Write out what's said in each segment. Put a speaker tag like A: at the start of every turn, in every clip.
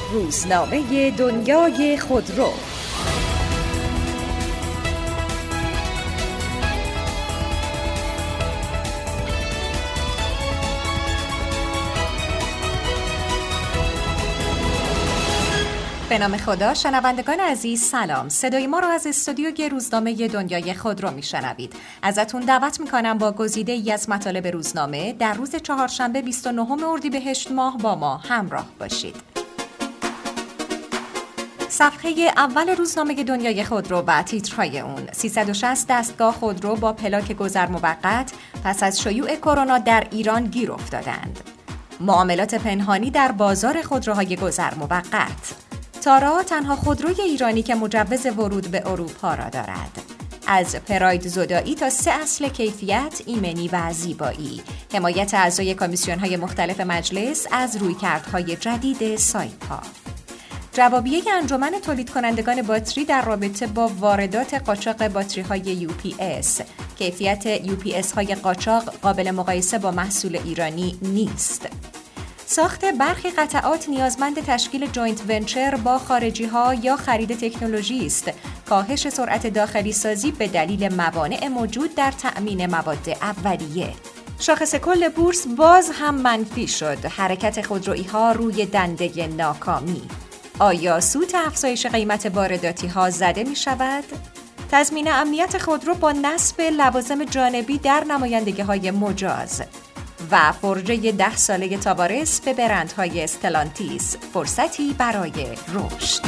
A: روزنامه دنیای خودرو. به نام خدا. شنوندگان عزیز سلام. صدای ما را از استودیوی روزنامه دنیای خودرو میشنوید. ازتون دعوت میکنم با گزیده ای از مطالب روزنامه در روز چهارشنبه 29 اردیبهشت ماه با ما همراه باشید. صفحه اول روزنامه دنیای خودرو و تیترهای اون: 360 دستگاه خودرو با پلاک گذر موقت پس از شیوع کرونا در ایران گیر افتادند. معاملات پنهانی در بازار خودروهای گذر موقت. تارا تنها خودروی ایرانی که مجوز ورود به اروپا را دارد. از پراید زدایی تا 3 اصل کیفیت، ایمنی و زیبایی. حمایت اعضای کمیسیون‌های مختلف مجلس از رویکردهای جدید سایپا. جوابیه انجمن تولید کنندگان باتری در رابطه با واردات قاچاق باتری‌های UPS. کیفیت UPS های قاچاق قابل مقایسه با محصول ایرانی نیست. ساخت برخی قطعات نیازمند تشکیل جوینت ونچر با خارجی‌ها یا خرید تکنولوژی است. کاهش سرعت داخلی سازی به دلیل موانع موجود در تأمین مواد اولیه. شاخص کل بورس باز هم منفی شد. حرکت خودرویی‌ها روی دنده ناکامی. آیا سود افزایش قیمت وارداتی‌ها زده می‌شود؟ تضمین امنیت خودرو با نصب لوازم جانبی در نمایندگی‌های مجاز. و فرجه 10 ساله تاوارس به برندهای استلانتیس، فرصتی برای رشد.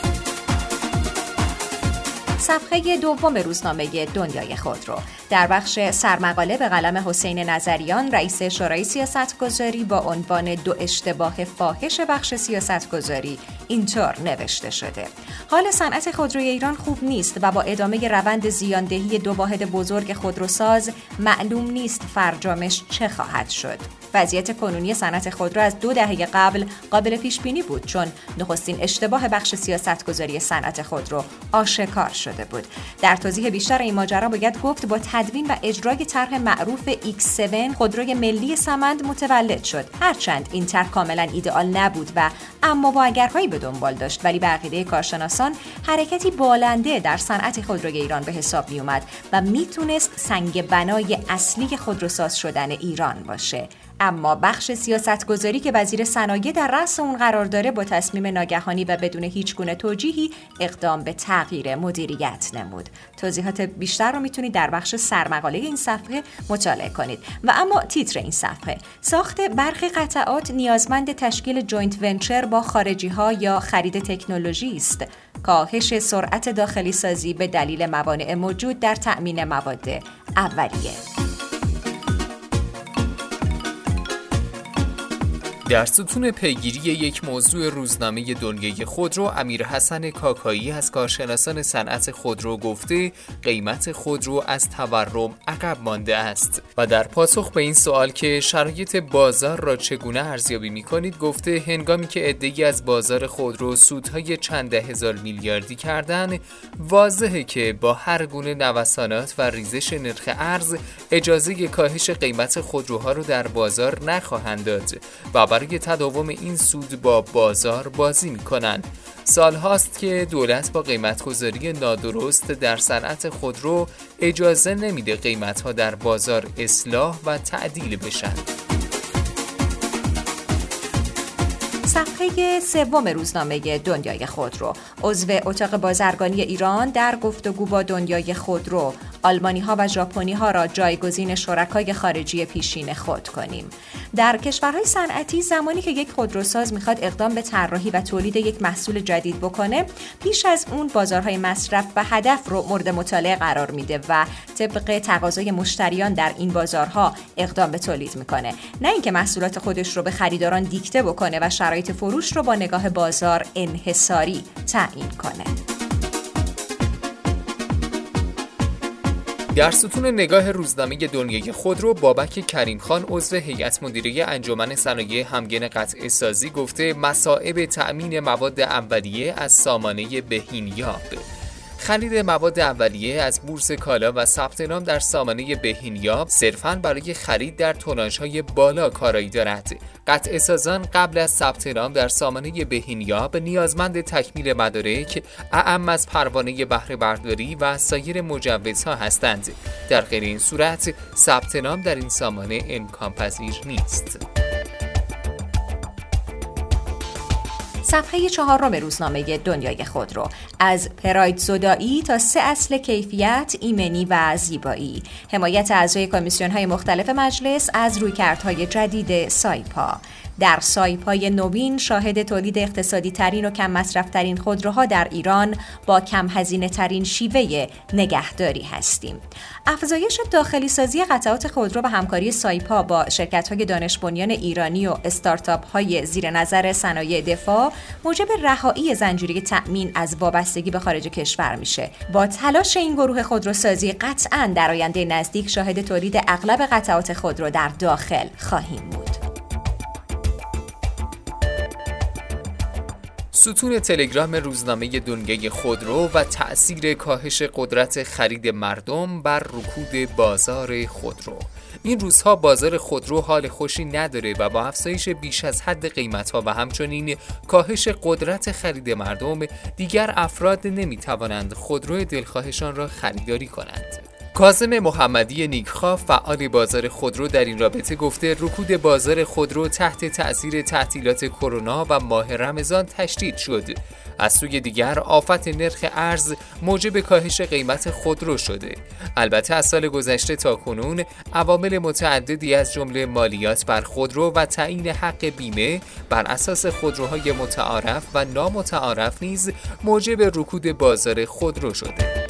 A: صفحه دوم روزنامه دنیای خودرو. در بخش سرمقاله به قلم حسین نظریان، رئیس شورای سیاستگذاری، با عنوان 2 اشتباه فاحش بخش سیاستگذاری اینطور نوشته شده: حال صنعت خودروی ایران خوب نیست و با ادامه روند زیاندهی 2 واحد بزرگ خودروساز معلوم نیست فرجامش چه خواهد شد. وضعیت کنونی صنعت خودرو از 2 دهه قبل قابل پیش بینی بود، چون نخستین اشتباه بخش سیاستگذاری صنعت خودرو آشکار شده بود. در توضیح بیشتر این ماجرا باید گفت با تدوین و اجرای طرح معروف X7 خودروی ملی سمند متولد شد. هرچند این طرح کاملا ایدئال نبود و اما با اگرهایی به دنبال داشت، ولی به عقیده کارشناسان حرکتی بالنده در صنعت خودروی ایران به حساب می اومد و میتونست سنگ بنای اصلی خودروساز شدن ایران باشه. اما بخش سیاستگذاری که وزیر صنایع در رأس اون قرار داره، با تصمیم ناگهانی و بدون هیچ گونه توجیهی اقدام به تغییر مدیریت نمود. توضیحات بیشتر رو میتونید در بخش سرمقاله این صفحه مطالعه کنید. و اما تیتر این صفحه: ساخت برخی قطعات نیازمند تشکیل جوینت ونچر با خارجی‌ها یا خرید تکنولوژی است. کاهش سرعت داخلی سازی به دلیل موانع موجود در تأمین مواد اولیه.
B: در ستون پیگیری یک موضوع روزنامه دنیای خودرو، امیرحسن کاکایی از کارشناسان صنعت خودرو گفته قیمت خودرو از تورم عقب مانده است و در پاسخ به این سوال که شرایط بازار را چگونه ارزیابی می‌کنید، گفته هنگامی که عده‌ای از بازار خودرو سودهای چند ده هزار میلیاردی کردن، واضحه که با هر گونه نوسانات و ریزش نرخ ارز اجازه کاهش قیمت خودروها را در بازار نخواهند داد و برای تداوم این سود با بازار بازی می‌کنند. سال هاست که دولت با قیمت‌گذاری نادرست در صنعت خودرو اجازه نمیده قیمت‌ها در بازار اصلاح و تعدیل بشن.
A: صفحه سوم روزنامه دنیای خودرو. عضو اتاق بازرگانی ایران در گفتگو با دنیای خودرو: آلمانی‌ها و ژاپنی‌ها را جایگزین شرکای خارجی پیشین خود کنیم. در کشورهای صنعتی، زمانی که یک خودروساز میخواد اقدام به طراحی و تولید یک محصول جدید بکنه، پیش از اون بازارهای مصرف و هدف رو مورد مطالعه قرار میده و طبق تقاضای مشتریان در این بازارها اقدام به تولید میکنه، نه اینکه محصولات خودش رو به خریداران دیکته بکنه و شرایط فروش رو با نگاه بازار انحصاری تعیین کنه.
B: در ستون نگاه روزنامه دنیای خودرو، بابک کریم خان عضو هیئت مدیره انجمن صنایع همگن قطعه سازی گفته مصائب تأمین مواد اولیه از سامانه بهینیاب. خرید مواد اولیه از بورس کالا و ثبت نام در سامانه بهینیاب صرفاً برای خرید در توناژهای بالا کارایی دارد. قطع سازان قبل از ثبت نام در سامانه بهینیاب نیازمند تکمیل مدارک اعم از پروانه بهره برداری و سایر مجوزها هستند. در غیر این صورت ثبت نام در این سامانه امکان پذیر نیست.
A: صفحه 4 روزنامه دنیای خودرو. از پراید زدایی تا 3 اصل کیفیت، ایمنی و زیبایی. حمایت اعضای کمیسیون‌های مختلف مجلس از رویکردهای جدید سایپا. در سایپای نوین شاهد تولید اقتصادی ترین و کم مصرف ترین خودروها در ایران با کم هزینه ترین شیوه نگهداری هستیم. افزایش داخلی سازی قطعات خودرو و همکاری سایپا با شرکت‌های دانش بنیان ایرانی و استارتاپ‌های زیر نظر صنایع دفاع موجب رهایی زنجیره تأمین از وابستگی به خارج کشور میشه. با تلاش این گروه خودروسازی قطعاً در آینده نزدیک شاهد تولید اغلب قطعات خودرو در داخل خواهیم بود.
B: ستون تلگرام روزنامه دنیای خودرو و تأثیر کاهش قدرت خرید مردم بر رکود بازار خودرو. این روزها بازار خودرو حال خوشی نداره و با افزایش بیش از حد قیمت‌ها و همچنین کاهش قدرت خرید مردم دیگر افراد نمی‌توانند خودرو دلخواهشان را خریداری کنند. کاظم محمدی نیکخواه فعال بازار خودرو در این رابطه گفته رکود بازار خودرو تحت تأثیر تعطیلات کرونا و ماه رمضان تشدید شد. از سوی دیگر آفت نرخ ارز موجب کاهش قیمت خودرو شده. البته از سال گذشته تا کنون عوامل متعددی از جمله مالیات بر خودرو و تعیین حق بیمه بر اساس خودروهای متعارف و نامتعارف نیز موجب رکود بازار خودرو شده.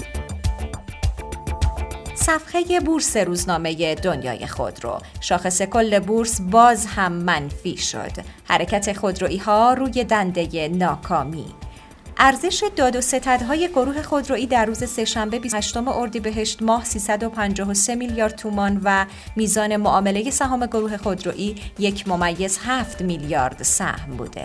A: صفحه بورس روزنامه دنیای خودرو. شاخص کل بورس باز هم منفی شد. حرکت خودرویی ها روی دنده ناکامی. ارزش داد و ستدهای گروه خودرویی در روز سه‌شنبه 28 اردیبهشت ماه 353 میلیارد تومان و میزان معامله سهام گروه خودرویی 1.7 میلیارد سهم بوده.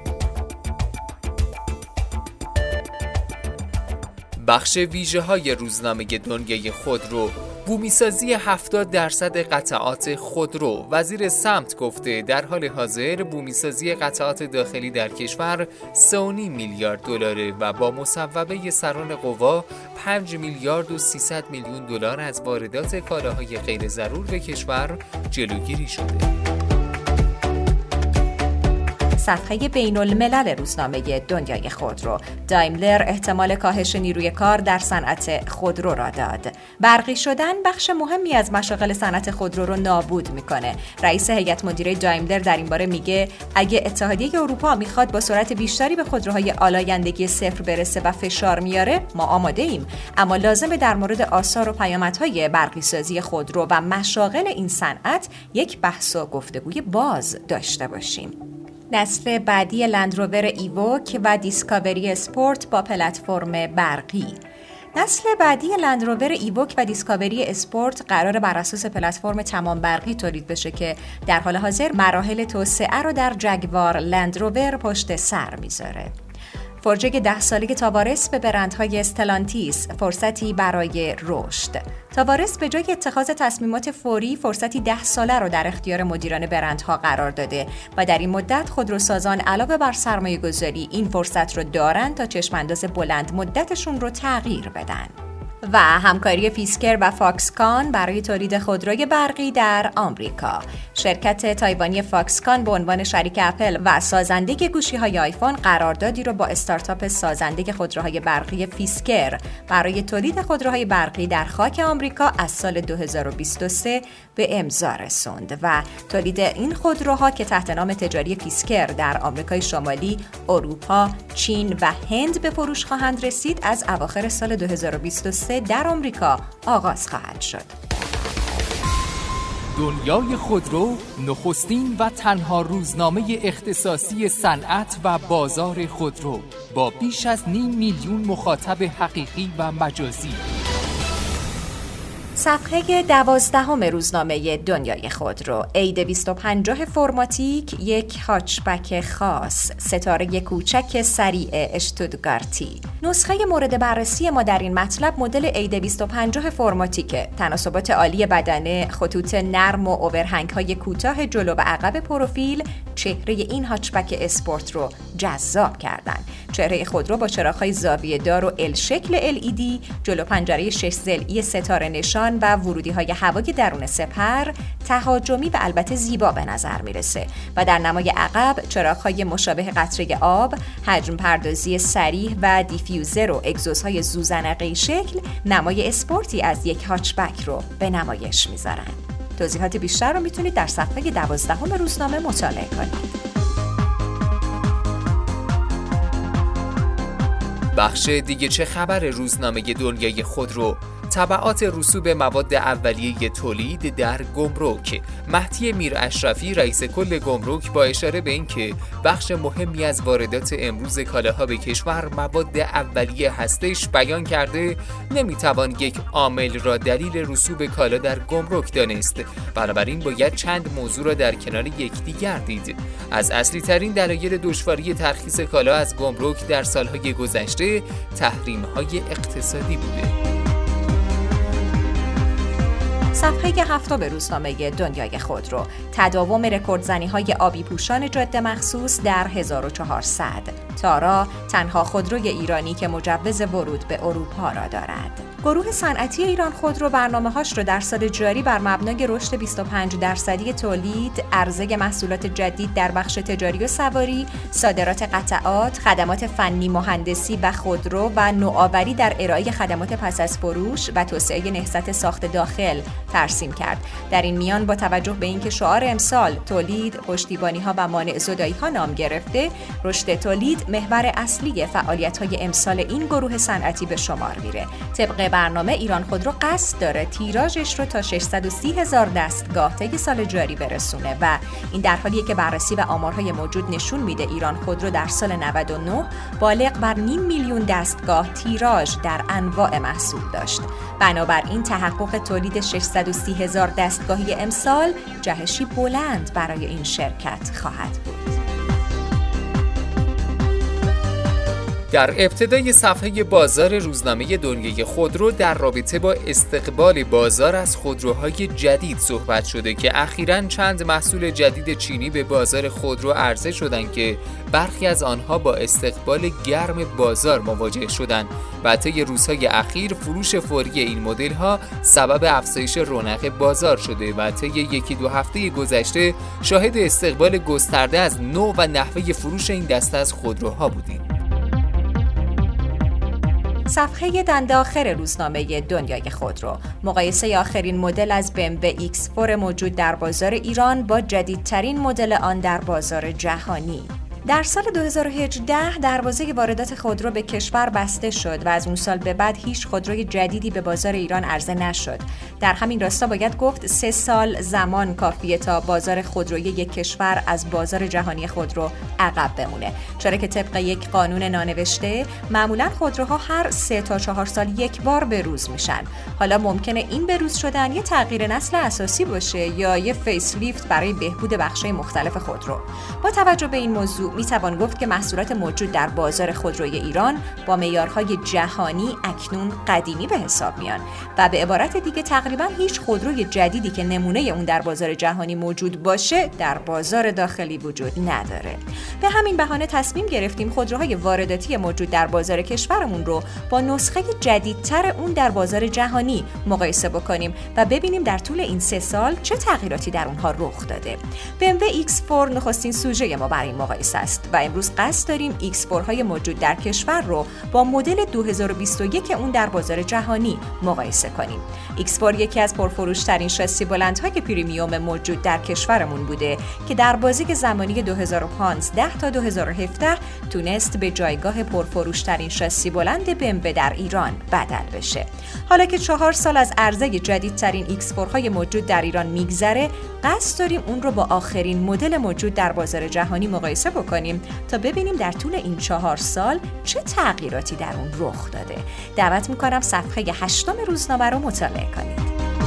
B: بخش ویژه‌های روزنامه دنیای خودرو. بومیسازی 70% قطعات خودرو. وزیر سمت گفته در حال حاضر بومیسازی قطعات داخلی در کشور 3.5 میلیارد دلاره و با مصوبه سران قوا 5 میلیارد و 300 میلیون دلار از واردات کالاهای غیر ضرور به کشور جلوگیری شده.
A: صفحه بین الملل روزنامه دنیای خودرو. دایملر احتمال کاهش نیروی کار در صنعت خودرو را داد. برقی شدن بخش مهمی از مشاغل صنعت خودرو رو نابود میکنه. رئیس هیئت مدیره دایملر در این باره میگه اگه اتحادیه اروپا میخواد با سرعت بیشتری به خودروهای آلایندگی صفر برسه و فشار میاره، ما آماده ایم، اما لازمه در مورد آثار و پیامدهای برقی سازی خودرو و مشاغل این صنعت یک بحث و گفتگوی باز داشته باشیم. نسل بعدی لندروور ایووک و دیسکاوری اسپورت با پلتفرم برقی. نسل بعدی لندروور ایووک و دیسکاوری اسپورت قرار بر اساس پلتفرم تمام برقی تولید بشه که در حال حاضر مراحل توسعه رو در جگوار لندروور پشت سر میذاره. فرجه 10 ساله تاوارس به برندهای استلانتیس فرصتی برای رشد. تاوارس به جای اتخاذ تصمیمات فوری فرصتی 10 ساله رو در اختیار مدیران برندها قرار داده و در این مدت خودروسازان علاوه بر سرمایه گذاری این فرصت رو دارن تا چشمانداز بلند مدتشون رو تغییر بدن. و همکاری فیسکر و فاکسکان برای تولید خودروی برقی در آمریکا. شرکت تایوانی فاکسکان به عنوان شریک اپل و سازنده گوشی‌های آیفون قراردادی رو با استارتاپ سازنده خودروهای برقی فیسکر برای تولید خودروهای برقی در خاک آمریکا از سال 2023 به امضا رسوند و تولید این خودروها که تحت نام تجاری فیسکر در آمریکای شمالی، اروپا، چین و هند به فروش خواهند رسید از اواخر سال 2023 در آمریکا آغاز خواهد شد.
C: دنیای خودرو نخستین و تنها روزنامه اختصاصی صنعت و بازار خودرو با بیش از 500,000 مخاطب حقیقی و مجازی.
A: صفحه 12 روزنامه دنیای خودرو. A250 فرماتیک، یک هاچبک خاص، ستاره کوچک سریع اشتوتگارتی. نسخه مورد بررسی ما در این مطلب مدل A250 فرماتیک، تناسبات عالی بدنه، خطوط نرم و اوورهنگ‌های کوتاه جلو و عقب پروفیل چهره این هاچبک اسپورت رو جذاب کردن. چهره خودرو با چراغ‌های زاویه دار و ال شکل LED، جلو پنجره 6 ضلعی ستاره نشان و ورودی‌های هوای درون سپر تهاجمی و البته زیبا به نظر میرسه و در نمای عقب چراغ‌های مشابه قطره آب، حجم پردازی صریح و دیفیوزر و اگزوزهای زوزنقه‌ای شکل نمای اسپورتی از یک هاچبک رو به نمایش میذارن. توضیحات بیشتر رو میتونید در صفحه 12 روزنامه مطالعه کنید.
B: بخش دیگه چه خبر روزنامه دنیای خودرو. تبعات رسوب مواد اولیه تولید در گمرک. مهدی میراشرفی رئیس کل گمرک با اشاره به اینکه بخش مهمی از واردات امروز کالاها به کشور مواد اولیه هستش بیان کرده نمیتوان یک عامل را دلیل رسوب کالا در گمرک دانست. بنابراین باید چند موضوع را در کنار یکدیگر دید. از اصلی ترین دلایل دشواری ترخیص کالا از گمرک در سالهای گذشته تحریم‌های اقتصادی بوده.
A: صفحه 7 روزنامه دنیای خودرو. تداوم رکوردزنی‌های آبی پوشان جاده مخصوص در 1400. تارا تنها خودروی ایرانی که مجوز ورود به اروپا را دارد. گروه صنعتی ایران خودرو برنامه‌هاش را در سال جاری بر مبنای رشد 25% تولید، عرضه محصولات جدید در بخش تجاری و سواری، صادرات قطعات، خدمات فنی مهندسی و خودرو و نوآوری در ارائه خدمات پس از فروش و توسعه نهضت ساخت داخل ترسیم کرد. در این میان با توجه به اینکه شعار امسال تولید، پشتیبانی‌ها و مانع زدایی‌ها نام گرفته، رشد تولید محور اصلی فعالیت‌های امسال این گروه صنعتی به شمار میره. طبق برنامه ایران خودرو قصد داره تیراژش رو تا 630,000 دستگاه طی سال جاری برسونه و این در حالیه که بررسی و آمارهای موجود نشون میده ایران خودرو در سال 99 بالغ بر 500,000 دستگاه تیراژ در انواع محصول داشت. بنابراین تحقق تولید 630,000 دستگاهی امسال جهشی بلند برای این شرکت خواهد بود.
B: در ابتدای صفحه بازار روزنامه دنیای خودرو در رابطه با استقبال بازار از خودروهای جدید صحبت شده که اخیراً چند محصول جدید چینی به بازار خودرو عرضه شدند که برخی از آنها با استقبال گرم بازار مواجه شدند و طی روزهای اخیر فروش فوری این مدل‌ها سبب افزایش رونق بازار شده و طی یکی دو هفته گذشته شاهد استقبال گسترده از نوع و نحوه فروش این دسته از خودروها بودیم.
A: صفحه دنده آخر روزنامه دنیای خودرو. مقایسه آخرین مدل از BMW X4 موجود در بازار ایران با جدیدترین مدل آن در بازار جهانی. در سال 2018 دروازه واردات خودرو به کشور بسته شد و از اون سال به بعد هیچ خودروی جدیدی به بازار ایران عرضه نشد. در همین راستا باید گفت 3 سال زمان کافیه تا بازار خودروی یک کشور از بازار جهانی خودرو عقب بمونه، چرا که طبق یک قانون نانوشته معمولا خودروها هر 3 تا 4 سال یک بار بروز میشن. حالا ممکنه این بروز شدن یه تغییر نسل اساسی باشه یا یه فیس لیفت برای بهبود بخش‌های مختلف خودرو. با توجه به این موضوع میتوان گفت که محصولات موجود در بازار خودروی ایران با معیارهای جهانی اکنون قدیمی به حساب میان و به عبارت دیگه تقریبا هیچ خودروی جدیدی که نمونه اون در بازار جهانی موجود باشه در بازار داخلی وجود نداره. به همین بهانه تصمیم گرفتیم خودروهای وارداتی موجود در بازار کشورمون رو با نسخه جدیدتر اون در بازار جهانی مقایسه بکنیم و ببینیم در طول این 3 سال چه تغییراتی در اونها رخ داده. BMW X4 نخستین سوژه ما برای این مقایسه است و امروز قصد داریم X4 های موجود در کشور رو با مدل 2021 اون در بازار جهانی مقایسه کنیم. X4 یکی از پرفروش‌ترین شاسی بلندهای پریمیوم موجود در کشورمون بوده که در بازه زمانی 2015 تا 2017 تونست به جایگاه پرفروش‌ترین شاسی بلند BMW در ایران بدل بشه. حالا که 4 سال از عرضه جدیدترین X4 های موجود در ایران میگذره، قصد داریم اون رو با آخرین مدل موجود در بازار جهانی مقایسه بکنیم تا ببینیم در طول این 4 سال چه تغییراتی در اون رخ داده. دعوت میکنم صفحه 8 روزنامه رو مطالعه کنید.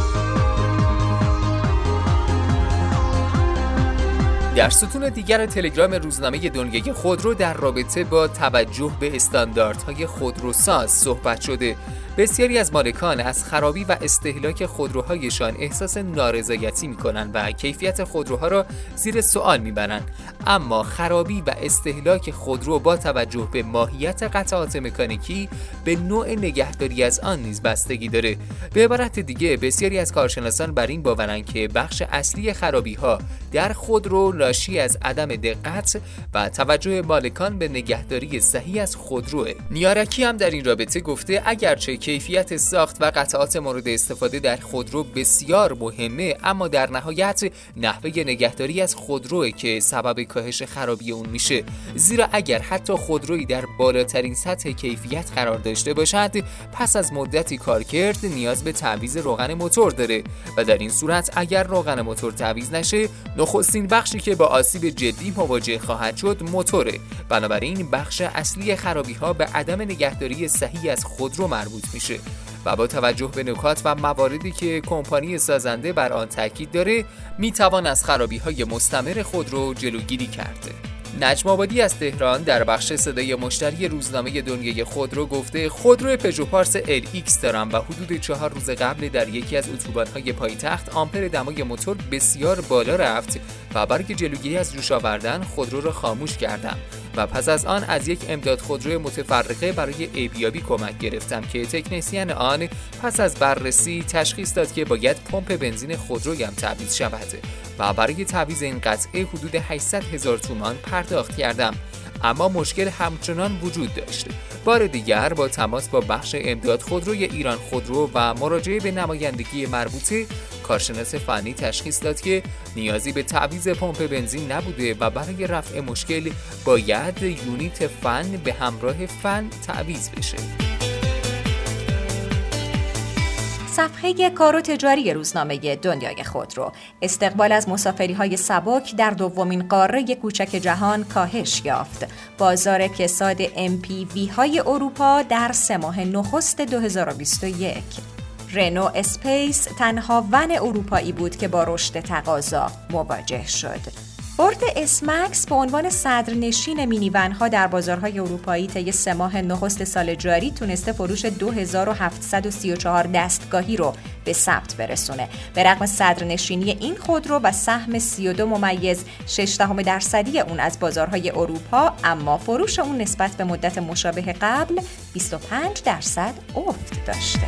B: در ستون دیگر تلگرام روزنامه دنیای خودرو در رابطه با توجه به استانداردهای خودروساز صحبت شده. بسیاری از مالکان از خرابی و استهلاک خودروهایشان احساس نارضایتی می‌کنند و کیفیت خودروها را زیر سوال می‌برند. اما خرابی و استهلاک خودرو با توجه به ماهیت قطعات مکانیکی به نوع نگهداری از آن نیز بستگی داره. به عبارت دیگه بسیاری از کارشناسان بر این باورند که بخش اصلی خرابی‌ها در خودرو ناشی از عدم دقت و توجه مالکان به نگهداری صحیح از خودروه. نیارکی هم در این رابطه گفته اگرچه کیفیت ساخت و قطعات مورد استفاده در خودرو بسیار مهمه، اما در نهایت نحوه نگهداری از خودروه که سبب کاهش خرابی اون میشه. زیرا اگر حتی خودرویی در بالاترین سطح کیفیت قرار داشته باشد، پس از مدتی کارکرد نیاز به تعویض روغن موتور داره و در این صورت اگر روغن موتور تعویض نشه، نخستین بخشی که با آسیب جدی مواجه خواهد شد موتوره. بنابراین بخش اصلی خرابی‌ها به عدم نگهداری صحیح از خودرو مربوط میشه و با توجه به نکات و مواردی که کمپانی سازنده بر آن تاکید داره، میتوان از خرابی‌های مستمر خودرو جلوگیری کرد. نجم آبادی از تهران در بخش صدای مشتری روزنامه دنیای خودرو گفته خودرو پژو پارس LX دارم و حدود 4 روز قبل در یکی از اتوبان‌های پایتخت آمپر دمای موتور بسیار بالا رفت و برای جلوگیری از جوش آوردن خودرو را خاموش کردم و پس از آن از یک امداد خودرو متفرقه برای عیبیابی کمک گرفتم که تکنسین آن پس از بررسی تشخیص داد که باید پمپ بنزین خودرویم تعویض شود و برای تعویض این قطعه حدود 800,000 تومان پرداخت کردم، اما مشکل همچنان وجود داشت. بار دیگر با تماس با بخش امداد خودروی ایران خودرو و مراجعه به نمایندگی مربوطه، کارشناس فنی تشخیص داد که نیازی به تعویض پمپ بنزین نبوده و برای رفع مشکل باید یونیت فن به همراه فن تعویض بشه.
A: صفحه کار و تجاری روزنامه دنیای خودرو: استقبال از مسافری‌های سبک در دومین قاره کوچک جهان کاهش یافت. بازار کساد MPV-های اروپا در 3 ماه نخست 2021. رنو اسپیس تنها ون اروپایی بود که با رشد تقاضا مواجه شد. فورد اسمکس به عنوان صدرنشین مینیون‌ها در بازارهای اروپایی طی 3 ماه نخست سال جاری تونسته فروش 2734 دستگاهی رو به ثبت برسونه. به رغم صدرنشینی این خودرو و سهم 32.6% اون از بازارهای اروپا، اما فروش اون نسبت به مدت مشابه قبل 25% افت داشته.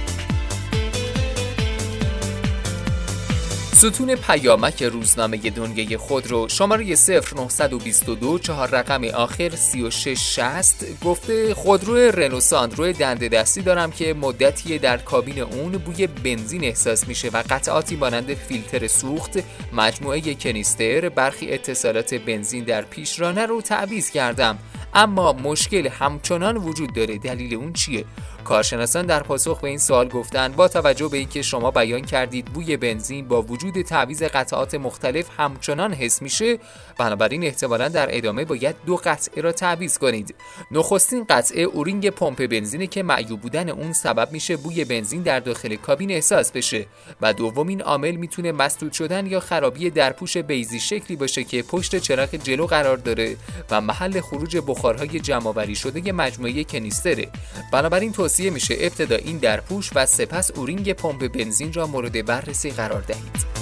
B: ستون پیامک روزنامه دنیای خودرو شماره 0922 4 رقم آخر 3660 گفته خودرو رنو ساندرو دنده دستی دارم که مدتی در کابین اون بوی بنزین احساس میشه و قطعاتی مانند فیلتر سوخت، مجموعه کنیستر، برخی اتصالات بنزین در پیشرانه رو تعویض کردم، اما مشکل همچنان وجود داره. دلیل اون چیه؟ کارشناسان در پاسخ به این سوال گفتند با توجه به اینکه شما بیان کردید بوی بنزین با وجود تعویض قطعات مختلف همچنان حس میشه، بنابراین احتمالاً در ادامه باید 2 قطعه را تعویض کنید. نخستین قطعه اورینگ پمپ بنزینه که معیوب بودن اون سبب میشه بوی بنزین در داخل کابین احساس بشه و دومین عامل میتونه مسدود شدن یا خرابی درپوش بیضی شکلی باشه که پشت چراغ جلو قرار داره و محل خروج بخارهای جمع‌آوری شده مجموعه کنیستره. بنابراین توصیه میشه ابتدا این درپوش و سپس اورینگ پمپ بنزین را مورد بررسی قرار دهید.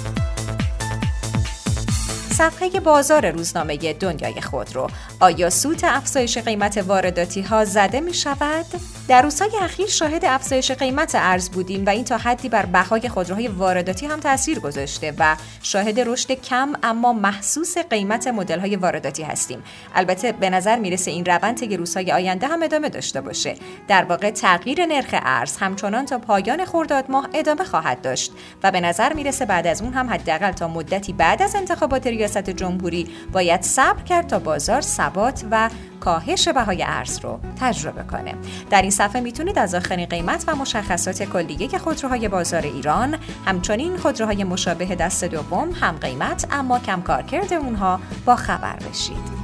A: صفحه بازار روزنامه دنیای خودرو: آیا سوت افزایش قیمت وارداتی ها زده می شود؟ در روزهای اخیر شاهد افزایش قیمت ارز بودیم و این تا حدی بر بهای خودروهای وارداتی هم تاثیر گذاشته و شاهد رشد کم اما محسوس قیمت مدل های وارداتی هستیم. البته به نظر میرسه این روند طی روزهای آینده هم ادامه داشته باشه. در واقع تغییر نرخ ارز همچنان تا پایان خرداد ماه ادامه خواهد داشت و به نظر میرسه بعد از اون هم حداقل تا مدتی بعد از انتخابات ریاست جمهوری باید صبر کرد تا بازار ثبات و کاهش بهای ارز رو تجربه کنه. در این صفحه میتونید از آخرین قیمت و مشخصات کلیه خودروهای بازار ایران، همچنین خودروهای مشابه دست دوم هم قیمت اما کم کارکرد اونها با خبر بشید.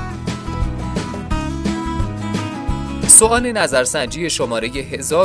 B: سوال نظرسنجی شماره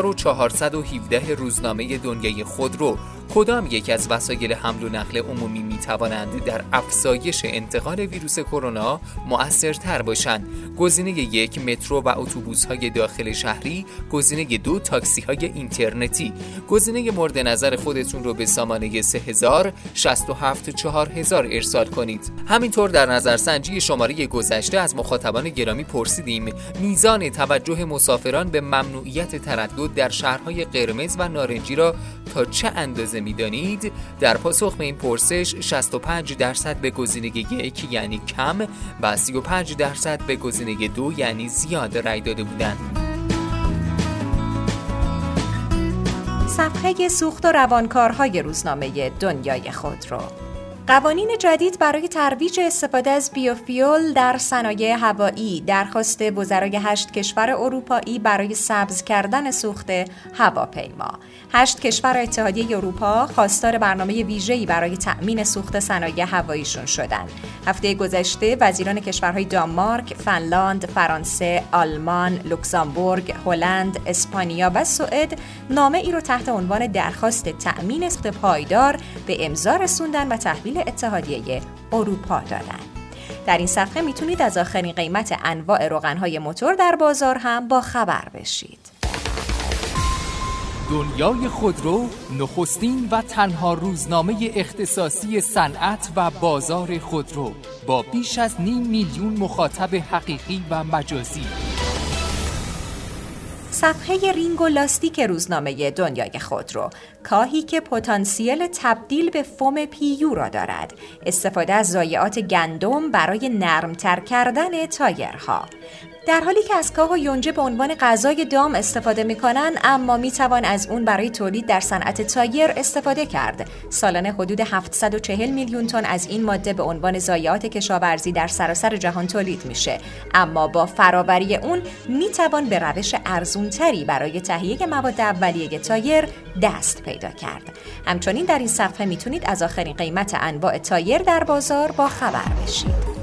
B: 1417 روزنامه دنیای خودرو: کدام یک از وسایل حمل و نقل عمومی می‌توانند در افزایش انتقال ویروس کرونا مؤثرتر باشند. گزینه 1 مترو و اتوبوس‌های داخل شهری، گزینه 2 تاکسی‌های اینترنتی. گزینه مورد نظر خودتون رو به سامانه 3000 67 4000 ارسال کنید. همینطور در نظرسنجی شماره گذشته از مخاطبان گرامی پرسیدیم میزان توجه مسافران به ممنوعیت تردد در شهرهای قرمز و نارنجی را تا چه اندازه می‌دانید؟ در پاسخ به این پرسش 65% به گزینه 1 یعنی کم و 35% به گزینه 2 یعنی زیاد رأی داده بودند.
A: صفحه سوخت و روانکارهای روزنامه دنیای خودرو. قوانین جدید برای ترویج استفاده از بیوفیول در صنایع هوایی، درخواست وزرای 8 کشور اروپایی برای سبز کردن سوخت هواپیما. 8 کشور اتحادیه اروپا خواستار برنامه ویژه‌ای برای تأمین سوخت صنایع هواییشون شدند. هفته گذشته وزیران کشورهای دانمارک، فنلاند، فرانسه، آلمان، لوکزامبورگ، هلند، اسپانیا و سوئد نامه ای رو تحت عنوان درخواست تأمین سوخت پایدار به امضا رسوندن و تحویل اتحادیه اروپا دادن. در این صفحه میتونید از آخرین قیمت انواع روغن‌های موتور در بازار هم با خبر بشید.
C: دنیای خودرو نخستین و تنها روزنامه اختصاصی صنعت و بازار خودرو با بیش از 500,000 مخاطب حقیقی و مجازی.
A: صفحه رینگ و لاستیک روزنامه دنیای خودرو، کاهی که پتانسیل تبدیل به فوم پیو را دارد، استفاده از ضایعات گندم برای نرمتر کردن تایرها. در حالی که از کاه و یونجه به عنوان غذای دام استفاده می‌کنند، اما می‌توان از اون برای تولید در صنعت تایر استفاده کرد. سالانه حدود 740 میلیون تن از این ماده به عنوان ضایعات کشاورزی در سراسر جهان تولید میشه، اما با فراوری اون می‌توان به روش ارزان‌تری برای تهیه مواد اولیه تایر دست پیدا کرد. همچنین در این صفحه میتونید از آخرین قیمت انواع تایر در بازار با خبر بشید.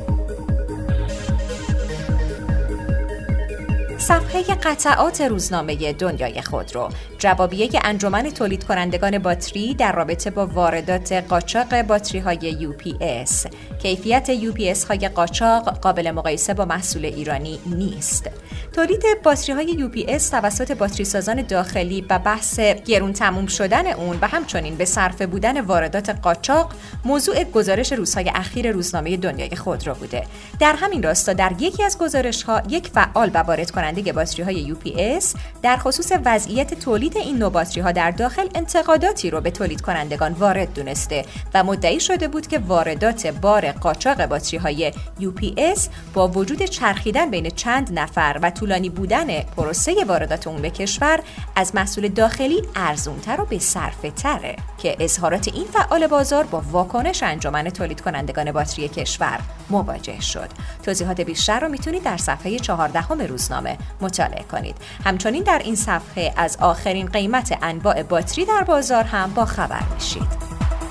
A: صفحه قطعات روزنامه دنیای خودرو، جوابیه انجمن تولید کنندگان باتری در رابطه با واردات قاچاق باتری‌های UPS. کیفیت UPS های قاچاق قابل مقایسه با محصول ایرانی نیست. تولید باتری‌های UPS توسط باتری سازان داخلی و بحث گرون تموم شدن اون و همچنین به صرفه بودن واردات قاچاق موضوع گزارش روزهای اخیر روزنامه دنیای خودرو بوده. در همین راستا در یکی از گزارش‌ها یک فعال و وارد کننده باتری‌های UPS در خصوص وضعیت تولید این نوع باتری‌ها در داخل انتقاداتی رو به تولید کنندگان وارد دونسته و مدعی شده بود که واردات بار قاچاق باتری‌های UPS با وجود چرخیدن بین چند نفر و طولانی بودن پروسه واردات اون به کشور از محصول داخلی ارزان‌تر و به‌صرفه‌تره که اظهارات این فعال بازار با واکنش انجمن تولید کنندگان باتری کشور مواجه شد. توضیحات بیشتر رو میتونید در صفحه 14 روزنامه مطالعه کنید. همچنین در این صفحه از آخرین قیمت انواع باتری در بازار هم با خبر بشید.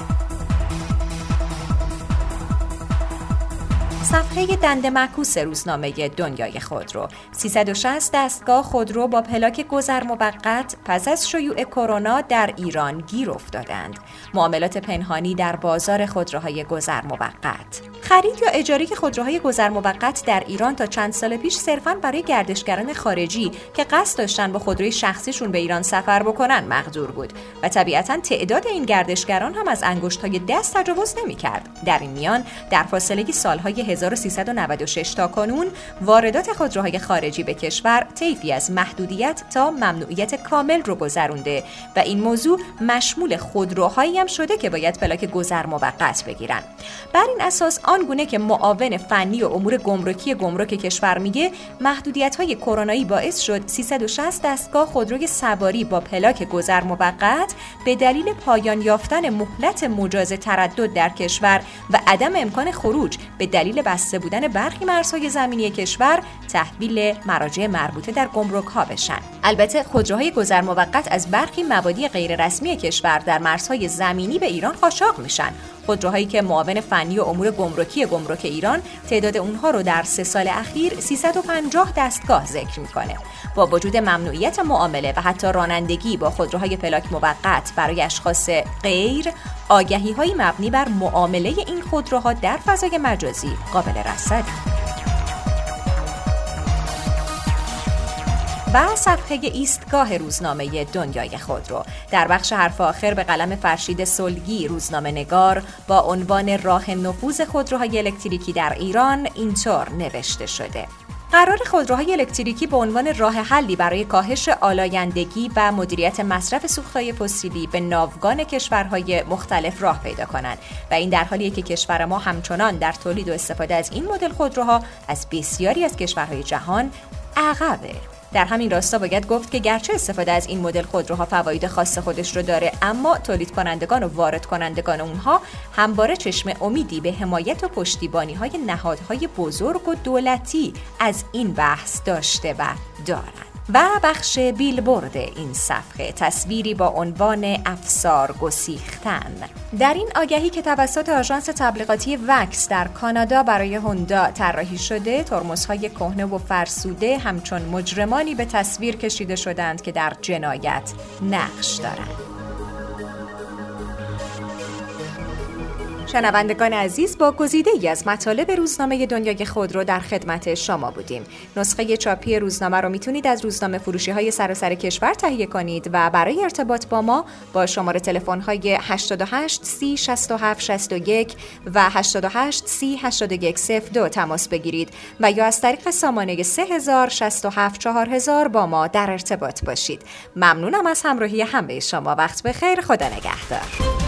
A: صفحه دنده معکوس روزنامه دنیای خودرو، 360 دستگاه خودرو با پلاک گذر موقت پس از شیوع کرونا در ایران گیر افتادند. معاملات پنهانی در بازار خودروهای گذر موقت. خرید یا اجاره خودروهای گذر موقت در ایران تا چند سال پیش صرفاً برای گردشگران خارجی که قصد داشتن با خودروی شخصیشون به ایران سفر بکنن مقدور بود و طبیعتاً تعداد این گردشگران هم از انگشت‌های دست تجاوز نمی‌کرد. در این میان در فاصله سال‌های 1396 تا کنون واردات خودروهای خارجی به کشور طیفی از محدودیت تا ممنوعیت کامل رو گذرونده و این موضوع مشمول خودروهایی هم شده که باید پلاک گذر موقت بگیرن. بر این اساس آنگونه که معاون فنی و امور گمرک کشور میگه محدودیت‌های کرونایی باعث شد 360 دستگاه خودروی سواری با پلاک گذر موقت به دلیل پایان یافتن مهلت مجاز تردد در کشور و عدم امکان خروج به دلیل بسته بودن برخی مرزهای زمینی کشور تحویل مراجع مربوطه در گمرک‌ها بشن. البته خودروهای گذر موقت از برخی مبادی غیر رسمی کشور در مرزهای زمینی به ایران قاچاق میشن. خودروهایی که معاون فنی و امور گمرکی گمرک ایران تعداد اونها رو در 3 سال اخیر 350 دستگاه ذکر میکنه. با وجود ممنوعیت معامله و حتی رانندگی با خودروهای پلاک موقت برای اشخاص غیر، آگهی‌های مبنی بر معامله این خودروها در فضای مجازی قابل رصد. و صفحه ایستگاه روزنامه دنیای خودرو در بخش حرف آخر به قلم فرشید صلحی روزنامه‌نگار با عنوان راه نفوذ خودروهای الکتریکی در ایران اینطور نوشته شده: قرار خودروهای الکتریکی به عنوان راه حلی برای کاهش آلایندگی و مدیریت مصرف سوختهای فسیلی به ناوگان کشورهای مختلف راه پیدا کنند و این در حالیه که کشور ما همچنان در تولید و استفاده از این مدل خودروها از بسیاری از کشورهای جهان عقبه. در همین راستا باید گفت که گرچه استفاده از این مدل خودروها فواید خاص خودش رو داره، اما تولید کنندگان و وارد کنندگان اونها همواره چشم امیدی به حمایت و پشتیبانی‌های نهادهای بزرگ و دولتی از این بحث داشته و دارند. و بخش بیلبورد این صفحه تصویری با عنوان افسار گسیختن. در این آگهی که توسط آژانس تبلیغاتی وکس در کانادا برای هوندا طراحی شده، ترمزهای کهنه و فرسوده همچون مجرمانی به تصویر کشیده شدند که در جنایت نقش دارند. شنوندگان عزیز، با گزیده‌ای از مطالب روزنامه دنیای خودرو در خدمت شما بودیم. نسخه چاپی روزنامه رو میتونید از روزنامه فروشی‌های سراسر کشور تهیه کنید و برای ارتباط با ما با شماره تلفن‌های 88 30 67 61 و 88 30 81 02 تماس بگیرید و یا از طریق سامانه 3000 67 4000 با ما در ارتباط باشید. ممنونم از همراهی همه شما. وقت بخیر. خدا نگهدار.